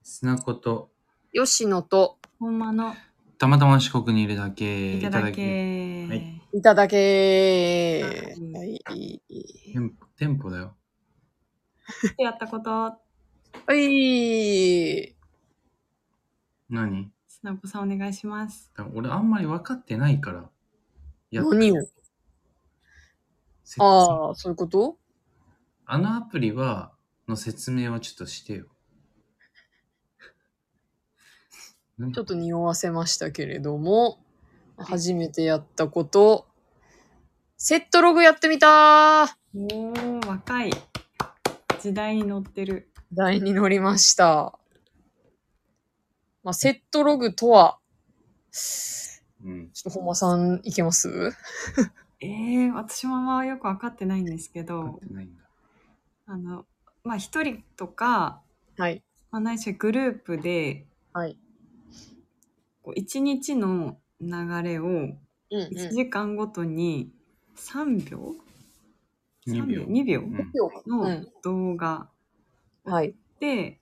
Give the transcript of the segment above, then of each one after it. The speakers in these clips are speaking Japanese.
砂子と吉野とほんまのたまたま四国にいるだけいただけはいいただけー。 ははい。 テンポだよ。 やったことはい。 何？ 砂子さんお願いします。 だから俺あんまり分かってないから何を？ああ、そういうこと？ あのアプリの説明はちょっとしてよ。 ちょっと匂わせましたけれども、初めてやったこと、セットログやってみたー。 おー、若い。時代に乗ってる。 台に乗りました。まあ、セットログとは、ちょっと本間さんいけます？ 私もあんまよくわかってないんですけど、 分かってないんだ。 まあ一人とか、 はい。 まあないしはグループで、 はい。 こう一日の流れを1時間ごとに3秒 2秒。 2秒のうん動画はい。 で、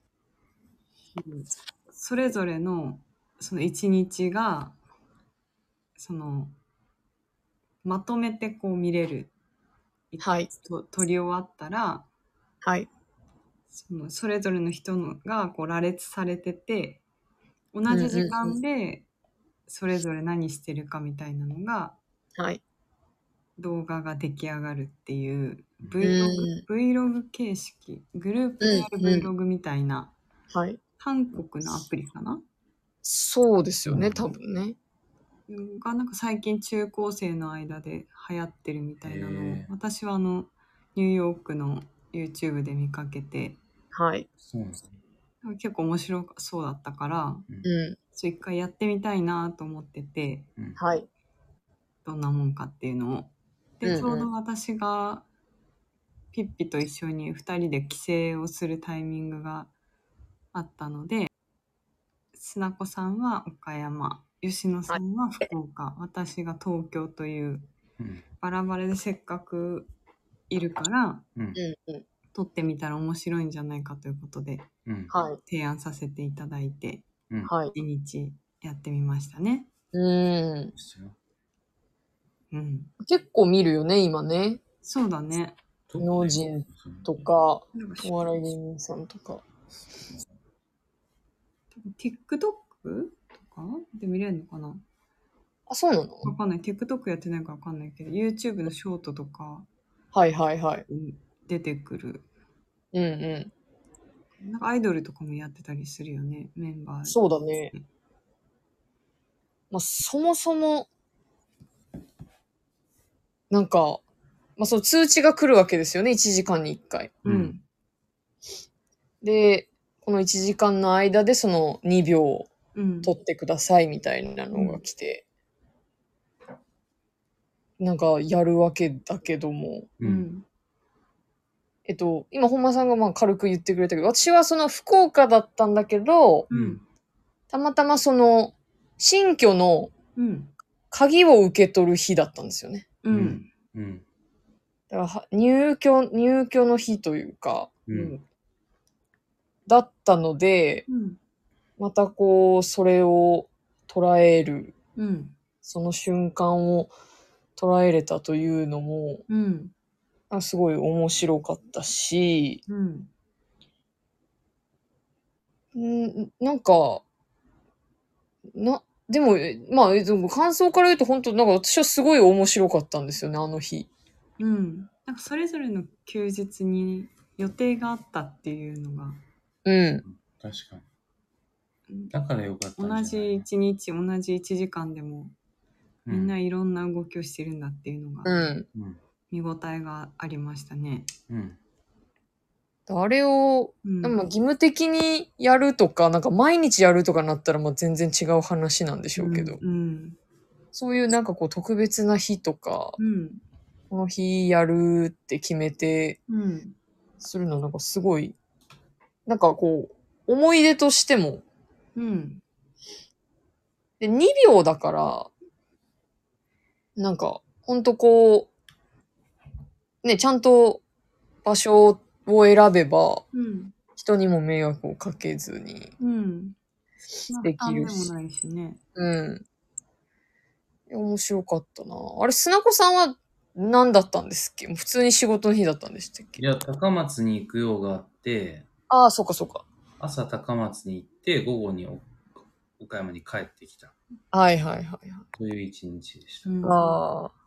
それぞれのその一日がそのまとめてこう見れる。 はい。 撮り終わったら、 はい。 それぞれの人のがこう羅列されてて、同じ時間でそれぞれ何してるかみたいなのが、 はい。 動画が出来上がるっていう Vlog 形式、グループでやる Vlog みたいな、 はい。 韓国のアプリかな？ そうですよね、多分ね。 がなんか最近中高生の間で流行ってるみたいなのを、私はニューヨークの YouTube で見かけて、 はい。 そうなんですね。 結構面白そうだったから、一回やってみたいなと思ってて、 はい。 どんなもんかっていうのを。で、ちょうど私がピッピと一緒に2人で帰省をするタイミングがあったので、砂子さんは岡山、吉野さんは福岡、私が東京という、バラバラでせっかくいるから、撮ってみたら面白いんじゃないかということで、提案させていただいて、1日やってみましたね。 結構見るよね、今ね。 そうだね。 芸能人とか、お笑い芸人さんとか。 TikTok とかで見れるのかな？ あ、そうなの？ わかんない。TikTok やってないかわかんないけど、YouTube のショートとか、出てくる。なんかアイドルとかもやってたりするよね、メンバー。 そうだね。まあ、そもそも、なんか、まあ、その通知が来るわけですよね、1時間に1回。で、この1時間の間でその2秒撮ってくださいみたいなのが来て、なんかやるわけだけども、今本間さんがまあ軽く言ってくれたけど、私はその福岡だったんだけど、たまたまその新居の鍵を受け取る日だったんですよね。だから入居の日というか、だったので、またこう、それを捉える、その瞬間を捉えれたというのも、すごい面白かったし、なんか、でも、まあ、感想から言うと本当なんか私はすごい面白かったんですよね、あの日。 なんかそれぞれの休日に予定があったっていうのが。 確かに。だからよかったんじゃない？ 同じ一日、同じ1時間でも、みんないろんな動きをしてるんだっていうのが、見応えがありましたね。 あれを、義務的にやるとか、なんか毎日やるとかなったらまあ全然違う話なんでしょうけど、そういうなんかこう特別な日とか、この日やるって決めて、するのなんかすごい、なんかこう、思い出としても、で、2秒だから、なんか、ほんとこう、ね、ちゃんと場所を選べば、一人にも迷惑をかけずにうん。 できるし。 負担でもないしね。 うん。面白かったな。あれ、砂子さんは何だったんですっけ？普通に仕事の日だったんでしたっけ？ いや、高松に行く用があって、 ああ、そうかそうか。 朝高松に行って、午後に岡山に帰ってきた。 はいはいはいはい。 という一日でした。 ああ。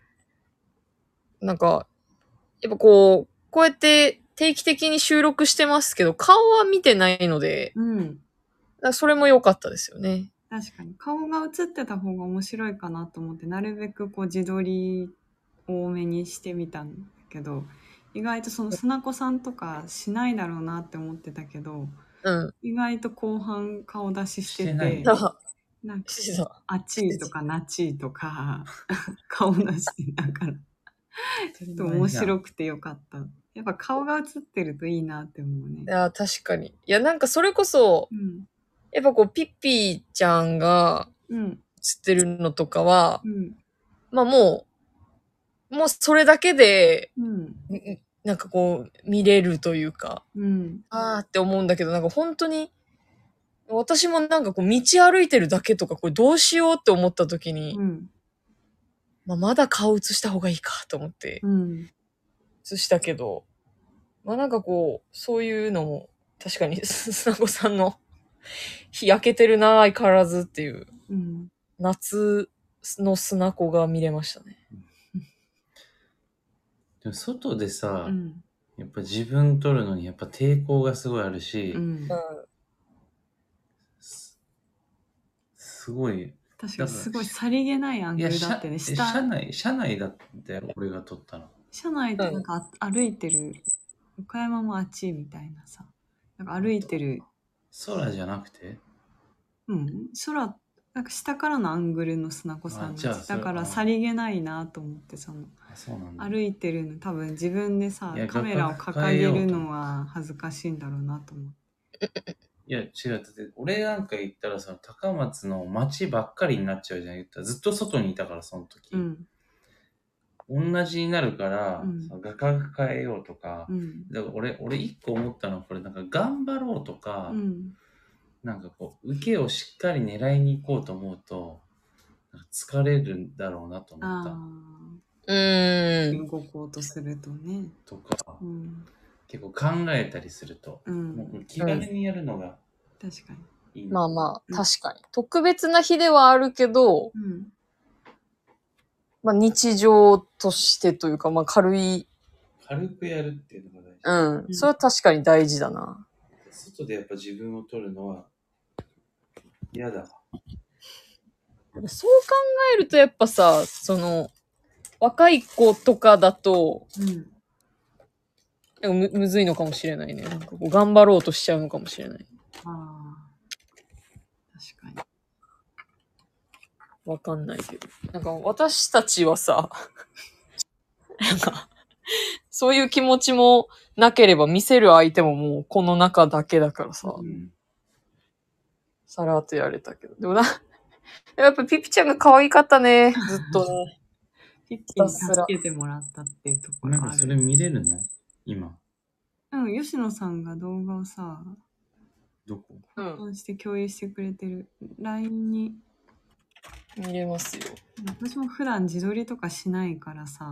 なんか、やっぱこうやって定期的に収録してますけど、顔は見てないので、 うん。 だからそれも良かったですよね。 確かに。顔が映ってた方が面白いかなと思って、なるべくこう自撮り多めにしてみたんだけど、意外とその砂子さんとかしないだろうなって思ってたけど、 うん。 意外と後半顔出ししてて、 してないなんかしてた。 あちーとかなちーとか顔出してだからちょっと面白くてよかった。やっぱ顔が映ってるといいなって思うね。 いや、確かに。いや、なんかそれこそ、 うん。 やっぱこう、ピッピーちゃんがうん。 映ってるのとかは、 うん。 まあもうそれだけで、 うん。 なんかこう、見れるというか、 うん。 あーって思うんだけど、なんか本当に、私もなんかこう、道歩いてるだけとか、これどうしようって思った時に、 うん。 まあまだ顔映した方がいいかと思ってう、ん。 映したけど、まあなんかこう、そういうのも、確かに、砂子さんの、日焼けてるな、相変わらずっていう、 うん。 夏の砂子が見れましたね。 でも外でさ、 うん。 やっぱ自分撮るのにやっぱ抵抗がすごいあるし、 うん。 すごい。 確かにすごいさりげないアングルだってね。 車内だったよ、俺が撮ったの。 車内でなんか歩いてる、岡山もあっちみたいなさ、なんか歩いてる。 空じゃなくて？ うん。空、なんか下からのアングルの砂子さんだからさりげないなと思って、 そうなんだ。 歩いてるの多分自分でさ、カメラを掲げるのは恥ずかしいんだろうなと思って。 いや、違う。だって俺なんか言ったらさ、高松の街ばっかりになっちゃうじゃん。言ったらずっと外にいたから、その時。 うん。 同じになるから、画角変えようとか。 うん、 だから俺一個思ったのは、これなんか頑張ろうとか、なんかこう、受けをしっかり狙いに行こうと思うと、なんか疲れるんだろうなと思った。 動こうとするとね。 とか、結構考えたりすると、もう気軽にやるのが確かに。 いい。 まあまあ、確かに。特別な日ではあるけど、まあ日常としてというか、まあ軽くやるっていうのが大事。それは確かに大事だな。 外でやっぱ自分を撮るのは嫌だわ。 そう考えるとやっぱさ、若い子とかだと、むずいのかもしれないね。なんかこう頑張ろうとしちゃうのかもしれない。 ああ。確かに。 わかんないけど。なんか私たちはさ、なんか、そういう気持ちもなければ見せる相手ももうこの中だけだからさ、さらっとやれたけど。でもやっぱピピちゃんが可愛かったね、ずっとね。 ピッピに助けてもらったっていうところある。 なんかそれ見れるの？今。 吉野さんが動画をさ、 どこ？ して共有してくれてる。LINE に。 見れますよ。 私も普段自撮りとかしないからさ、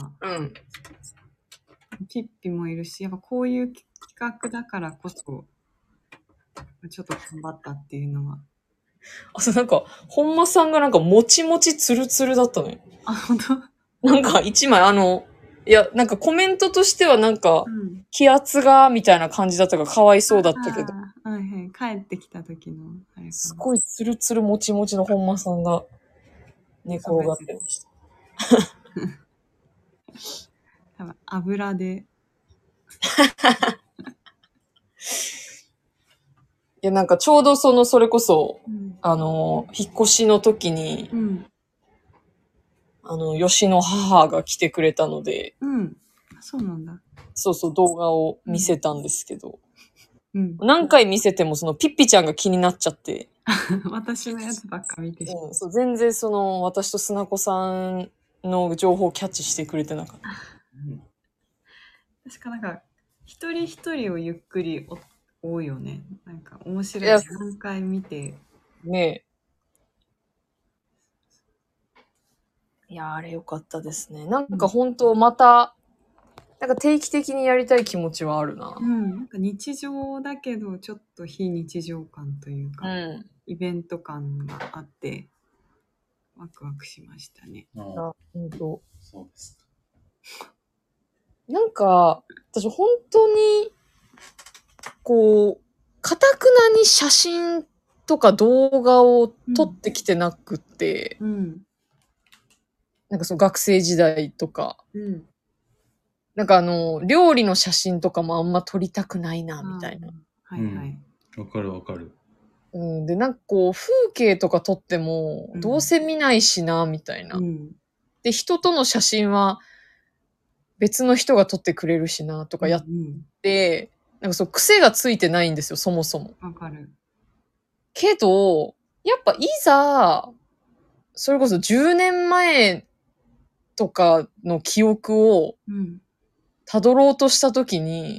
ピッピもいるし、やっぱこういう企画だからこそ、ちょっと頑張ったっていうのは。 なんか、本間さんがなんかもちもちつるつるだったね。 あ、本当？ なんか一枚いや、なんかコメントとしてはなんか、気圧が、みたいな感じだったからかわいそうだったけど。 はいはい。帰ってきた時のあれかな。 すごいツルツルもちもちの本間さんが寝転がってました。 多分油で。 いや、なんかちょうどそれこそ、引っ越しの時に、吉の母が来てくれたので、 そうなんだ。 そうそう、動画を見せたんですけど、何回見せてもピッピちゃんが気になっちゃって。 私のやつばっか見てしまう。 そう、全然私と砂子さんの情報をキャッチしてくれてなかった。 確かなんか、一人一人をゆっくり追多いよね。なんか面白い。何回見て。 ねえ。いや、あれよかったですね。なんか本当また、なんか定期的にやりたい気持ちはあるな。 なんか日常だけど、ちょっと非日常感というか、イベント感があって、ワクワクしましたね。 あ、本当。 そうですか。 なんか、私本当に、こう、かたくなに写真とか動画を撮ってきてなくって、なんかそう学生時代とか、なんか料理の写真とかもあんま撮りたくないな、みたいな。 はいはい。 わかるわかる。 で、なんかこう、風景とか撮っても、どうせ見ないしな、みたいな。で、人との写真は、別の人が撮ってくれるしな、とかやって、なんかそう、癖がついてないんですよ、そもそも。 わかる。 けど、やっぱいざ、それこそ10年前とかの記憶を、辿ろうとしたときに、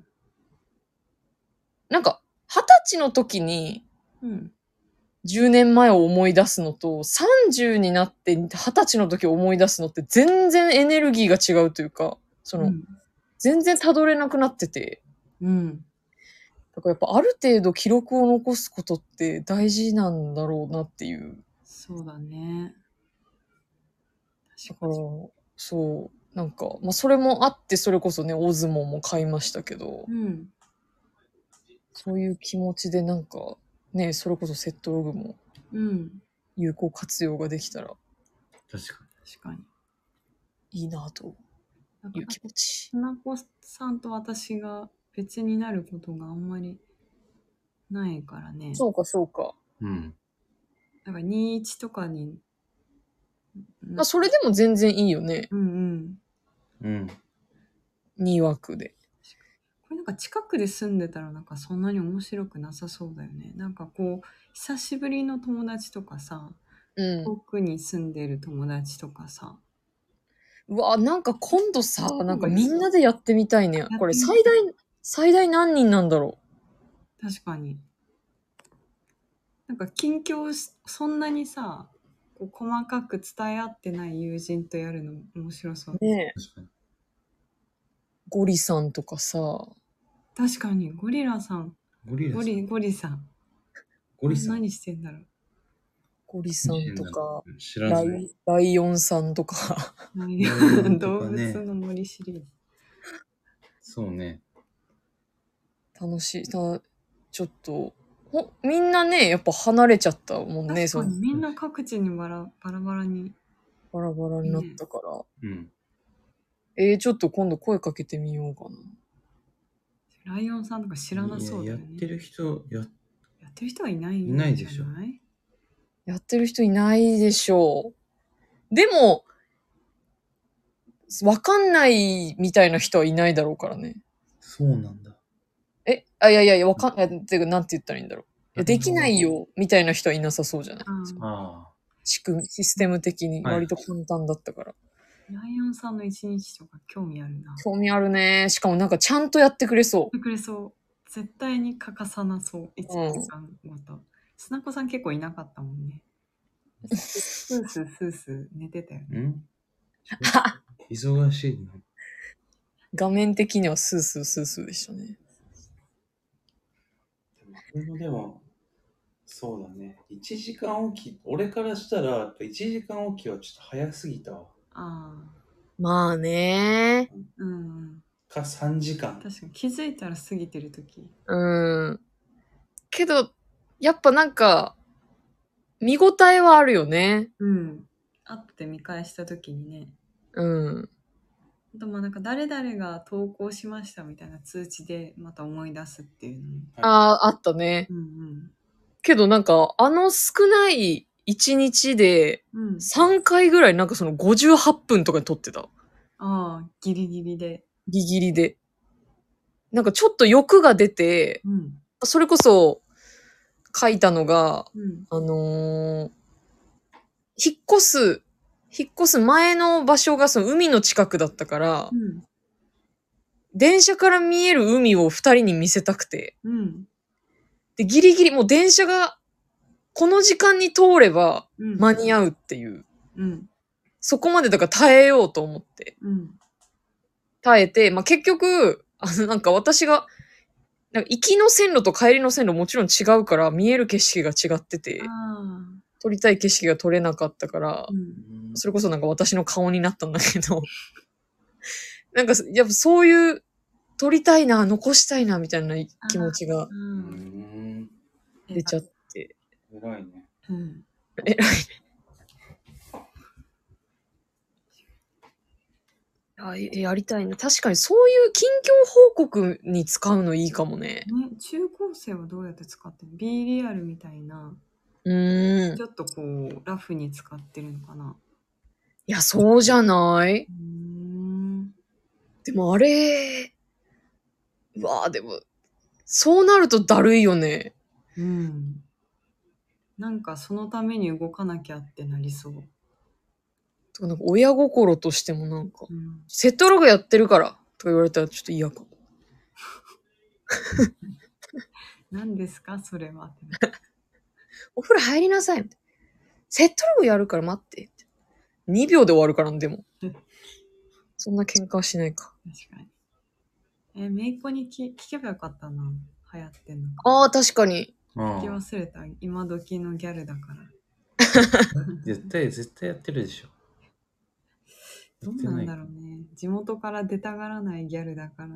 なんか、20歳の時に、10年前を思い出すのと、30になって20歳の時を思い出すのって全然エネルギーが違うというか、全然辿れなくなってて。だからやっぱある程度記録を残すことって大事なんだろうなっていう。 そうだね。 だから、そう、なんか、まあそれもあって、それこそね、大相撲も買いましたけど、そういう気持ちでなんか、ね、それこそセットログも、有効活用ができたら、 確かに。 いいなという気持ち。 花子さんと私が別になることがあんまりないからね。 そうか、そうか。 なんか21とかに。 まあ、それでも全然いいよね。2枠で。 これなんか近くで住んでたらなんかそんなに面白くなさそうだよね。なんかこう、久しぶりの友達とかさ、遠くに住んでる友達とかさ。 うわ、なんか今度さ、なんかみんなでやってみたいね。これ最大何人なんだろう。確かに。なんか近況そんなにさ、こう細かく伝え合ってない友人とやるの面白そう。 ねえ。ゴリさんとかさ。 確かに、ゴリラさん。ゴリさん。 ゴリさん。 何してんだろう。 ゴリさんとか、ライオンさんとか。 動物の森シリーズ。 そうね。 楽しい。ちょっと、みんなね、やっぱ離れちゃったもんね。 確かにみんな各地にバラバラに。 バラバラになったから。ちょっと今度声かけてみようかな。ライオンさんとか知らなそうだよね。 やってる人はいないんじゃない？ いないでしょ。 やってる人いないでしょう。でも、わかんないみたいな人はいないだろうからね。 そうなんだ。 いや、わかんない。なんて言ったらいいんだろう。できないよ、みたいな人はいなさそうじゃない？システム的に割と簡単だったから。 ライオンさんの一日とか興味あるな。 興味あるね。しかもなんかちゃんとやってくれそう。 やってくれそう。絶対に欠かさなそう。1時間ごと。砂子さん結構いなかったもんね。スースー寝てたよね。 忙しいの。 画面的にはスースーでしたね。 でも、そうだね。1時間おき、俺からしたら、やっぱ1時間おきはちょっと早すぎたわ。 まあね。 か3時間。 確かに気づいたら過ぎてる時。 けど、やっぱなんか、見応えはあるよね。 会って見返した時にね。 あとなんか誰々が投稿しましたみたいな通知でまた思い出すっていうのも。 あったね。けどなんか、少ない1日で3回ぐらいなんかその58分とかに撮ってた。 ギリギリで。 ギリギリで。なんかちょっと欲が出て、それこそ書いたのが、引っ越す前の場所がその海の近くだったから、 電車から見える海を二人に見せたくて。 うん。 で、ギリギリもう電車がこの時間に通れば間に合うっていう。 うん。 そこまでだから耐えようと思って。 うん。 耐えて、まあ、結局、なんか私が、なんか行きの線路と帰りの線路もちろん違うから見える景色が違ってて、撮りたい景色が撮れなかったから、それこそなんか私の顔になったんだけど、なんかやっぱそういう撮りたいな、残したいなみたいな気持ちが出ちゃって。 偉いね。 偉いね。やりたいね。確かにそういう近況報告に使うのいいかもね。 中高生はどうやって使ってる？ B リアルみたいな。ちょっとこう、ラフに使ってるのかな。 いや、そうじゃない？でもあれ、うわぁ、でも、そうなるとだるいよね。 なんかそのために動かなきゃってなりそう。 とかなんか親心としてもなんか、セットログやってるからとか言われたらちょっと嫌かも。 何ですかそれは。 お風呂入りなさい。セットログやるから待って。2秒で終わるからでも。そんな喧嘩はしないか。 確かに。めいっ子に聞けばよかったな。流行ってんのか。 ああ、確かに。 聞き忘れた。今時のギャルだから。 絶対やってるでしょ。 どうなんだろうね。地元から出たがらないギャルだから。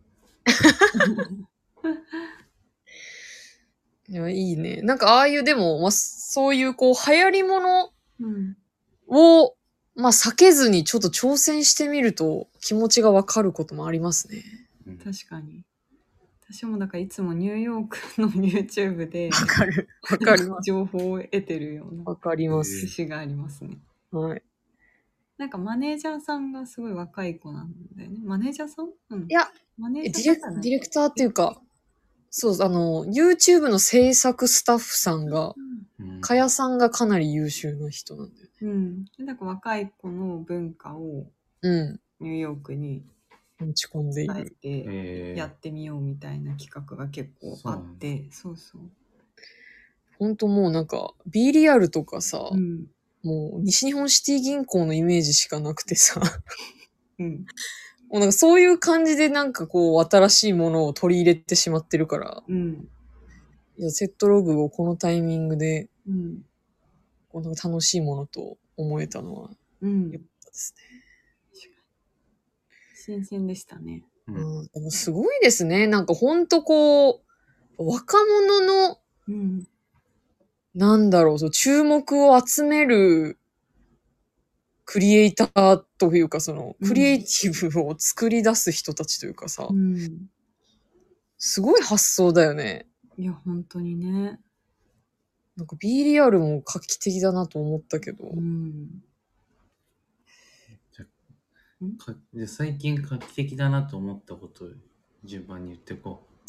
いや、いいね。なんかああいうでも、まあ、そういうこう流行り物を、まあ避けずにちょっと挑戦してみると気持ちがわかることもありますね。 確かに。私もだからいつもニューヨークの YouTube でわかる。わかります。 情報を得てるような。 わかります。 節がありますね。 はい。 なんかマネージャーさんがすごい若い子なんだよね。マネージャーさん？ いや、 マネージャディレクターっていうか、そう、YouTube の制作スタッフさんが、かやさんがかなり優秀な人なんだよね。でなんか若い子の文化を、ニューヨークに持ち込んでいる。やってみようみたいな企画が結構あって、そうそう。 ほんともうなんか、B リアルとかさ、もう西日本シティ銀行のイメージしかなくてさ、もうなんかそういう感じでなんかこう新しいものを取り入れてしまってるから、いやセットログをこのタイミングで、この楽しいものと思えたのは良かったですね。 新鮮でしたね。 でもすごいですね。なんかほんとこう、若者の、なんだろう、そう注目を集めるクリエイターというか、その、クリエイティブを作り出す人たちというかさ、すごい発想だよね。 いや、本当にね。 なんか B リアルも画期的だなと思ったけど。 じゃあ最近画期的だなと思ったことを順番に言っていこう。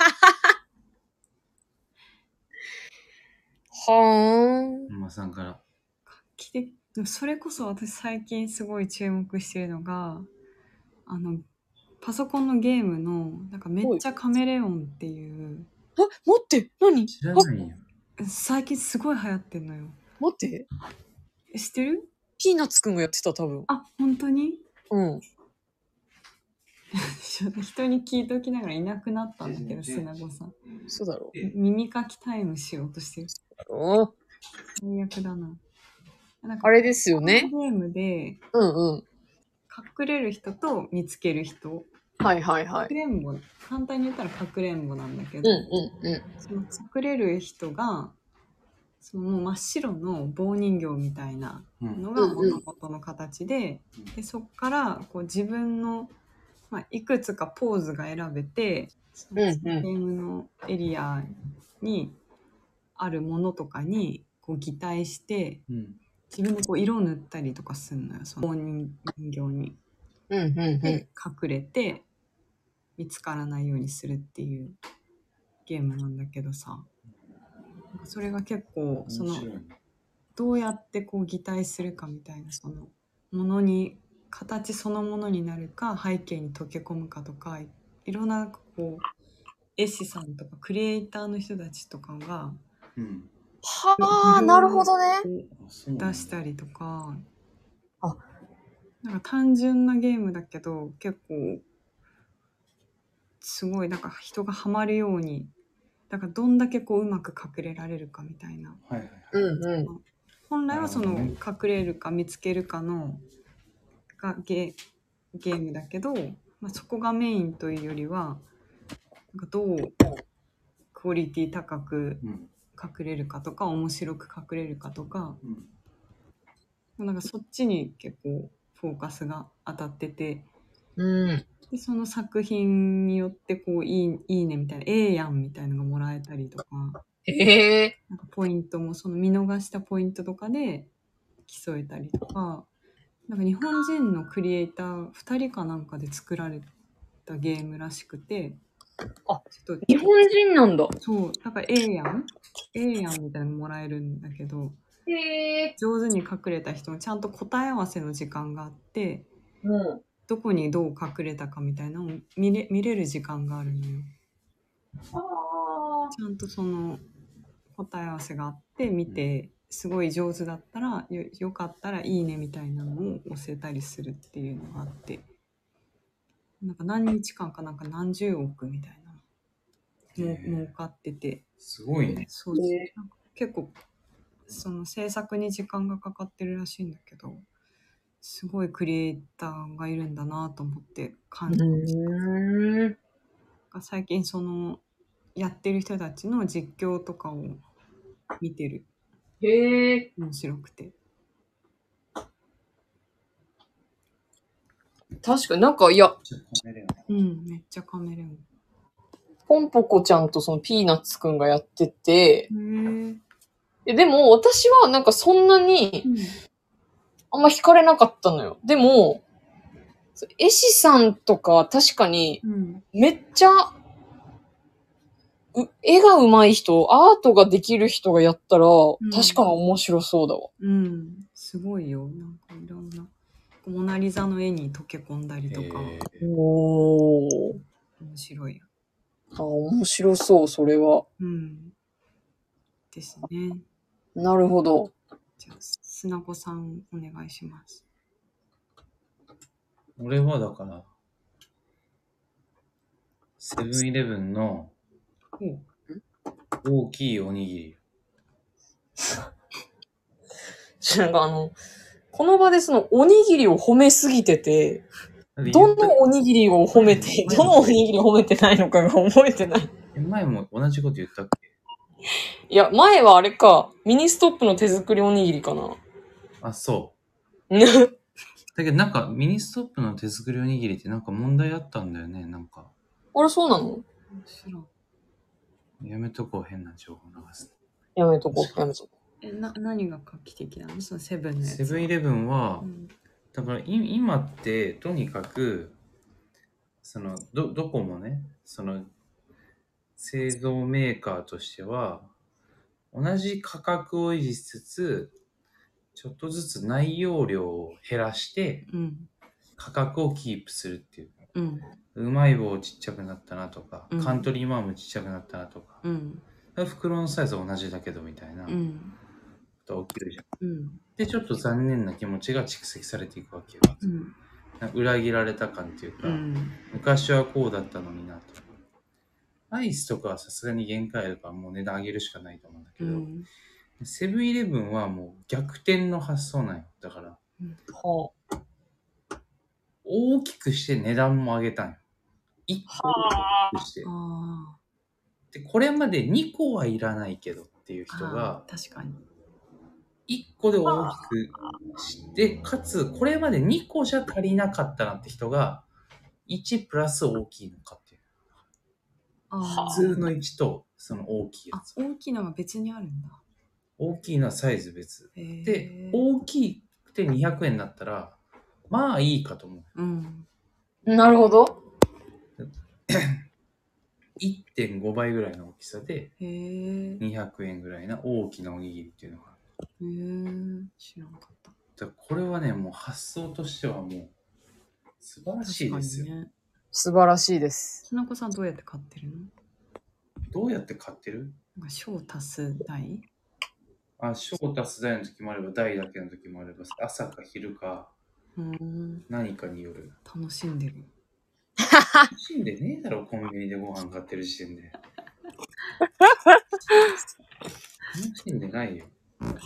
はーん。 馬さんから。 画期的。それこそ私最近すごい注目してるのが、パソコンのゲームの、なんかめっちゃカメレオンっていう。 待って、何？ 知らないよ。 最近すごい流行ってんのよ。 待って。 知ってる？ ピーナッツくんがやってた、多分。 あ、本当に？ 人に聞いときながらいなくなったんだけど、砂子さん。 そうだろう。 耳かきタイムしようとしてる。最悪だな。なんかあれですよね。 ゲームで、隠れる人と見つける人。 はいはいはい。 かくれんぼ。簡単に言ったらかくれんぼなんだけど、その隠れる人が、その真っ白の棒人形みたいなのが元々の形で、でそこからこう自分の、いくつかポーズが選べて、そのゲームのエリアにあるものとかにこう擬態して、自分でこう色を塗ったりとかするのよ、その棒人形に。で隠れて見つからないようにするっていうゲームなんだけどさ、それが結構そのどうやってこう擬態するかみたいな、そのものに形そのものになるか背景に溶け込むかとか、いろんなこう絵師さんとかクリエイターの人たちとかが、 はあ、なるほどね。 出したりとか、なんか単純なゲームだけど結構すごいなんか人がハマるように、だからどんだけこううまく隠れられるかみたいな。本来はその隠れるか見つけるかのがゲームだけど、まあ、そこがメインというよりはなんかどうクオリティ高く隠れるかとか、面白く隠れるかとか、なんかそっちに結構フォーカスが当たってて、でその作品によってこういいねみたいな、やんみたいなのがもらえたりとか、なんかポイントもその見逃したポイントとかで競えたりとか、なんか日本人のクリエイター2人かなんかで作られたゲームらしくて、 ちょっと日本人なんだ。 そう、だからやんみたいなのもらえるんだけど、上手に隠れた人もちゃんと答え合わせの時間があって、どこにどう隠れたかみたいなのを見れる時間があるのよ。ちゃんとその答え合わせがあって見て、すごい上手だったら よかったらいいねみたいなのを押せたりするっていうのがあって、なんか何日間かなんか何十億みたいな儲かってて、 すごいね。 そうなんか結構その制作に時間がかかってるらしいんだけど、すごいクリエイターがいるんだなと思って感じました。最近そのやってる人たちの実況とかを見てる。面白くて。 確かになんか、いや、 めっちゃカメレオン。 ポンポコちゃんとそのピーナッツくんがやってて、でも私はなんかそんなにあんま惹かれなかったのよ。でも、絵師さんとか確かにめっちゃ、絵が上手い人、アートができる人がやったら、確かに面白そうだわ。 すごいよ。なんかいろんな。モナリザの絵に溶け込んだりとか。面白いよ。 面白そう、それは。 ですね。 なるほど。 じゃあ、砂子さんお願いします。 俺はだから、セブンイレブンの大きいおにぎり。 なんかこの場でそのおにぎりを褒めすぎてて、どのおにぎりを褒めて、どのおにぎりを褒めてないのかが覚えてない。 前も同じこと言ったっけ？ いや、前はあれか、ミニストップの手作りおにぎりかな。 あ、そう。だけどなんかミニストップの手作りおにぎりってなんか問題あったんだよね、なんか。 あれそうなの？ やめとこう、変な情報流す。 やめとこう。 何が画期的なの？そのセブンのやつ。 セブンイレブンは、だから今ってとにかくそのどこもね、その製造メーカーとしては同じ価格を維持しつつちょっとずつ内容量を減らして価格をキープするっていう、うまい棒ちっちゃくなったなとか、カントリーマームちっちゃくなったなとか、袋のサイズは同じだけどみたいなこと起きるじゃん。でちょっと残念な気持ちが蓄積されていくわけよ。裏切られた感っていうか、昔はこうだったのになと。アイスとかはさすがに限界あるからもう値段上げるしかないと思うんだけど、セブンイレブンはもう逆転の発想なんよ。だから、大きくして値段も上げたんよ。1個大きくして。で、これまで2個はいらないけどっていう人が、 確かに 1個で大きくして、かつこれまで2個じゃ足りなかったなって人が、1プラス大きいのかっていう。普通の1とその大きいやつ。 大きいのが別にあるんだ。 大きいのはサイズ別。で、大きくて200円になったら、まあいいかと思う。 なるほど。 1.5 倍ぐらいの大きさで、200円ぐらいな大きなおにぎりっていうのがある。 知らなかった。 だからこれはね、もう発想としてはもう、 素晴らしいですよ。 ね、 素晴らしいです。 つなこさんどうやって買ってるの？ どうやって買ってる？ なんか小足す台？ 小足す台の時もあれば、台だけの時もあれば、朝か昼か、何かによる。 楽しんでる。 楽しんでねえだろ、コンビニでご飯買ってる時点で。楽しんでないよ。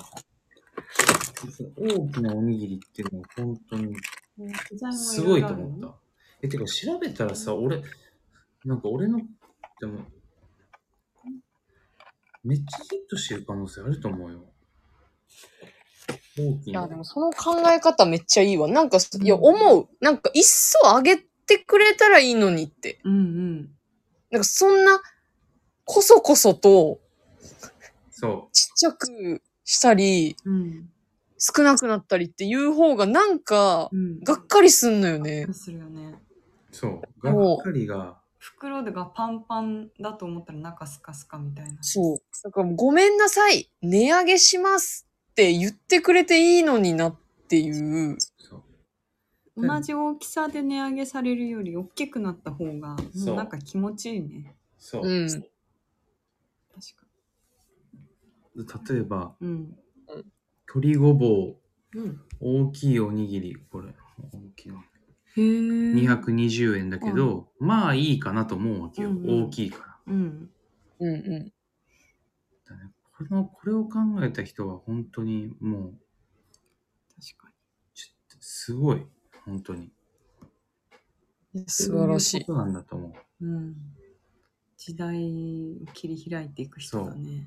大きなおにぎりっていうのは本当にすごいと思った。てか調べたらさ、俺の、でも、めっちゃヒットしてる可能性あると思うよ。 いや、でもその考え方めっちゃいいわ。なんか、いや、思う。なんか、いっそあげてくれたらいいのにって。なんか、そんな、こそこそと、 そう。 ちっちゃくしたり、少なくなったりっていう方が、なんか、がっかりすんのよね。 するよね。 そう。がっかりが。 袋がパンパンだと思ったら中スカスカみたいな。 そう。だからごめんなさい。値上げしますって言ってくれていいのになっていう。 そう。 同じ大きさで値上げされるより大きくなった方が、もうなんか気持ちいいね。 そう。 確かに。例えば、鶏ごぼう、大きいおにぎり、これ、大きいの。220円だけど、まあいいかなと思うわけよ。大きいから。これを考えた人は本当にもう、 確かに。 すごい、本当に。 素晴らしい。 そういうことなんだと思う。 時代を切り開いていく人だね。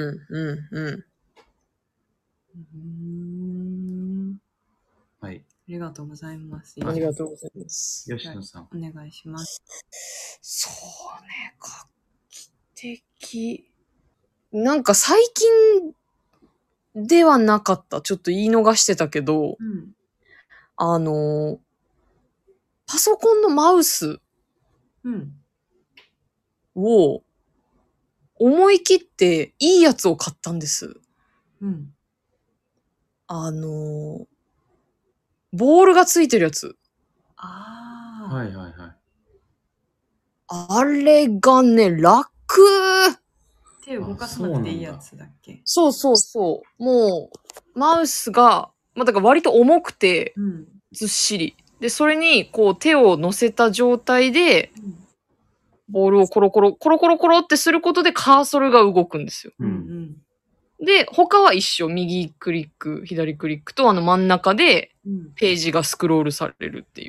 はい。 ありがとうございます。 ありがとうございます。 吉野さん。 お願いします。 そうね、画期的。なんか最近ではなかった。ちょっと言い逃してたけど、パソコンのマウスを思い切っていいやつを買ったんです。ボールがついてるやつ。 はいはいはい。 あれがね、楽。 手を動かさなくていいやつだっけ？ そうそうそう。もう、マウスが、だから割と重くて、ずっしり。で、それに、こう、手を乗せた状態で、ボールをコロコロってすることでカーソルが動くんですよ。で、他は一緒。右クリック、左クリックと真ん中でページがスクロールされるっていう。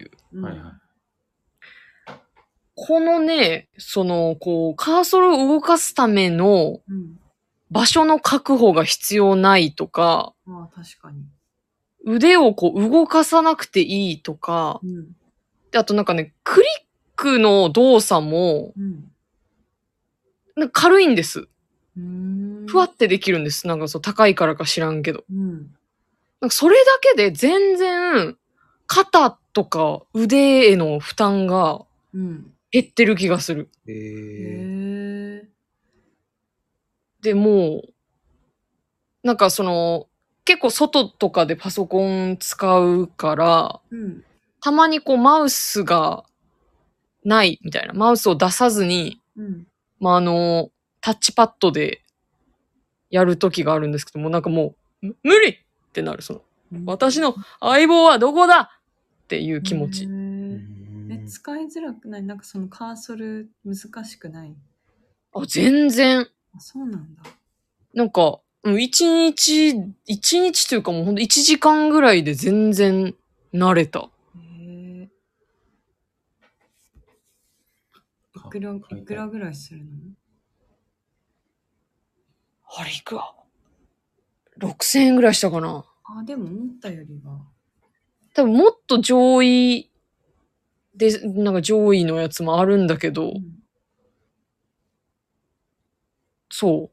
このね、こう、カーソルを動かすための場所の確保が必要ないとか、 確かに。 腕をこう動かさなくていいとか、で、あとなんかね、クリックの動作も、なんか軽いんです。ふわってできるんです。なんか高いからか知らんけど。なんかそれだけで全然、肩とか腕への負担が減ってる気がする。で、もう、なんか結構外とかでパソコン使うから、たまにこうマウスがないみたいな。マウスを出さずに、タッチパッドでやるときがあるんですけども、なんかもう、無理ってなる。私の相棒はどこだっていう気持ち。 使いづらくない？なんかカーソル難しくない？ 全然。 そうなんだ。 なんか、一日というかもうほんと1時間ぐらいで全然慣れた。 いくらぐらいするの？ あれいくら ?6000 円ぐらいしたかな。 でも思ったよりは。 多分もっと上位で、なんか上位のやつもあるんだけど、そう。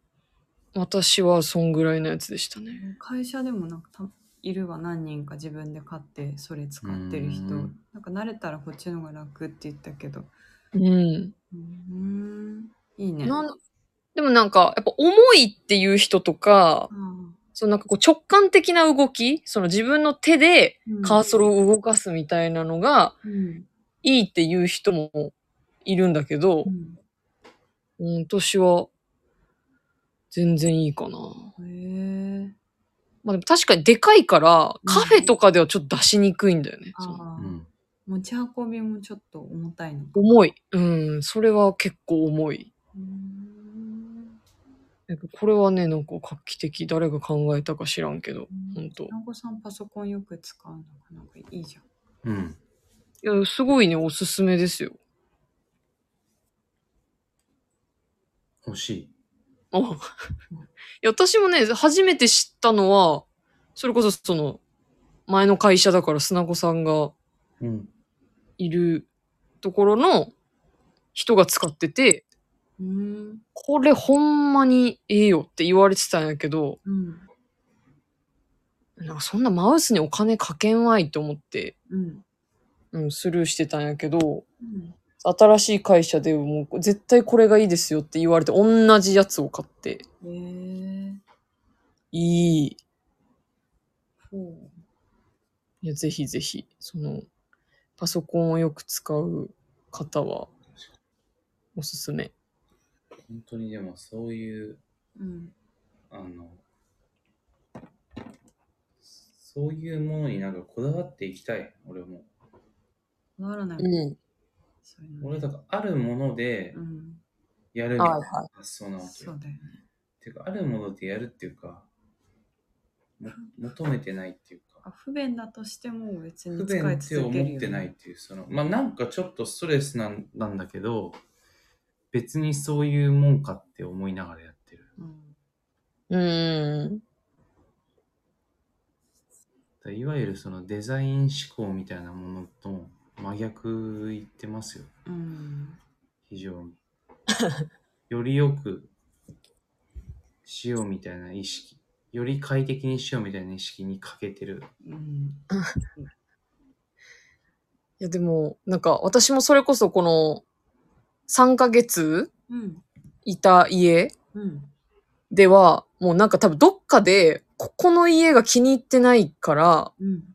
私はそんぐらいのやつでしたね。 会社でもなんかいるわ、何人か自分で買ってそれ使ってる人。なんか慣れたらこっちの方が楽って言ったけど。いいね。 でもなんか、やっぱ重いっていう人とか、 そのなんかこう直感的な動き、その自分の手でカーソルを動かすみたいなのがいいっていう人もいるんだけど、私は全然いいかな。まあでも確かにでかいから、カフェとかではちょっと出しにくいんだよね。 持ち運びもちょっと重たいのか。 重い。それは結構重い。これはね、なんか画期的。誰が考えたか知らんけど、ほんと。 なごさんパソコンよく使うのかなんかいいじゃん。 いや、すごいね、おすすめですよ。 欲しい。 いや、私もね、初めて知ったのは、それこそその、前の会社だから砂子さんがいるところの人が使ってて、これほんまにええよって言われてたんやけど、なんかそんなマウスにお金かけんわいと思って、スルーしてたんやけど、新しい会社でもう絶対これがいいですよって言われて同じやつを買って。いい。いや、ぜひぜひ、その、パソコンをよく使う方は、おすすめ。 本当にでもそういう、そういうものになんかこだわっていきたい、俺も。こだわらない。 俺だからあるものでやるみたいな発想なわけよ。てかあるものでやるっていうか、求めてないっていうか。 不便だとしても別に使い続けるよ、ね。不便って思ってないっていう、その、まあなんかちょっとストレスなんだけど、別にそういうもんかって思いながらやってる。いわゆるそのデザイン思考みたいなものと真逆言ってますよ。非常に。よりよくしようみたいな意識。より快適にしようみたいな意識に欠けてる。 いやでも、なんか私もそれこそこの3ヶ月いた家では、もうなんか多分どっかで、ここの家が気に入ってないから、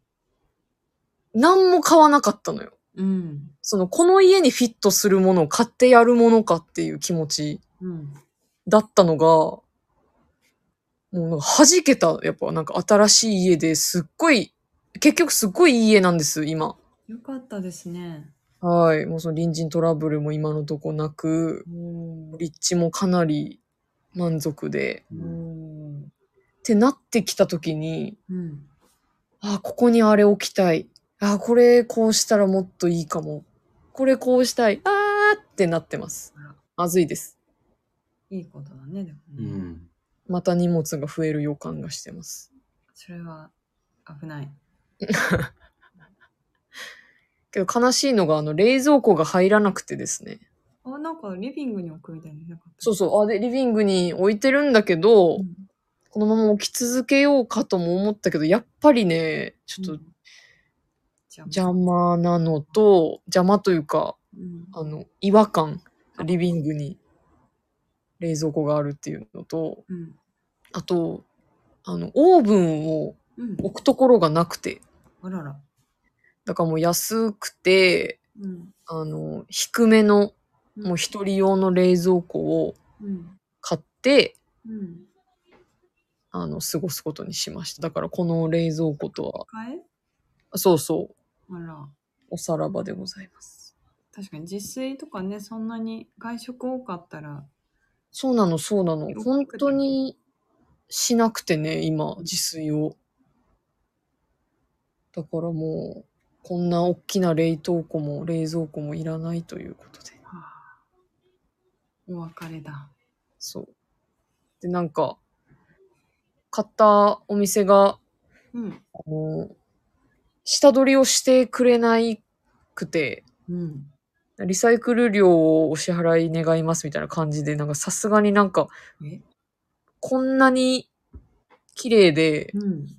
何も買わなかったのよ。その、この家にフィットするものを買ってやるものかっていう気持ちだったのが、もうなんか弾けた、やっぱなんか新しい家ですっごい、結局すっごいいい家なんです、今。 よかったですね。 はい。もうその隣人トラブルも今のとこなく、立地もかなり満足で。ってなってきたときに、ここにあれ置きたい。これこうしたらもっといいかも。これこうしたい。ってなってます。まずいです。 いいことだね、でもね。 また荷物が増える予感がしてます。 それは危ない。 けど悲しいのが冷蔵庫が入らなくてですね。 なんかリビングに置くみたいな。 そうそう。で、リビングに置いてるんだけど、このまま置き続けようかとも思ったけど、やっぱりね、ちょっと、邪魔なのと、邪魔というか、違和感、リビングに冷蔵庫があるっていうのと、あと、オーブンを置くところがなくて、だからもう安くて、低めの、もう一人用の冷蔵庫を買って、過ごすことにしました。だからこの冷蔵庫とは、そうそう。おさらばでございます。 確かに自炊とかね、そんなに外食多かったら。 そうなの。本当にしなくてね、今、自炊を。だからもう、こんな大きな冷蔵庫もいらないということで。 お別れだ。 そう。で、なんか、買ったお店が、下取りをしてくれないくて、リサイクル料をお支払い願いますみたいな感じで、なんかさすがになんか、こんなに綺麗で、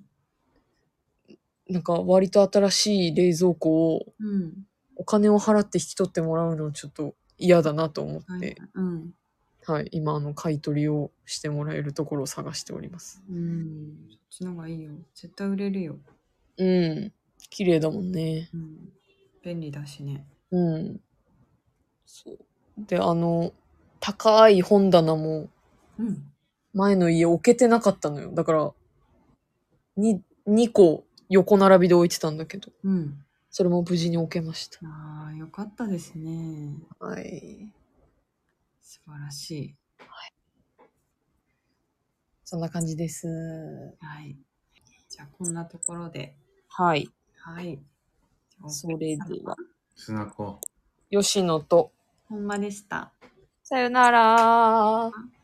なんか割と新しい冷蔵庫を、お金を払って引き取ってもらうのちょっと嫌だなと思って、 はい、今買い取りをしてもらえるところを探しております。 そっちの方がいいよ。絶対売れるよ。 綺麗だもんね。 便利だしね。 そう。で、高い本棚も、前の家置けてなかったのよ。だから、2個横並びで置いてたんだけど、それも無事に置けました。 ああ、よかったですね。 はい。 素晴らしい。 はい。そんな感じです。 はい。じゃあ、こんなところで。 はい。 はい。 それでは。 すなこ。 吉野と。 ほんまでした。 さよなら。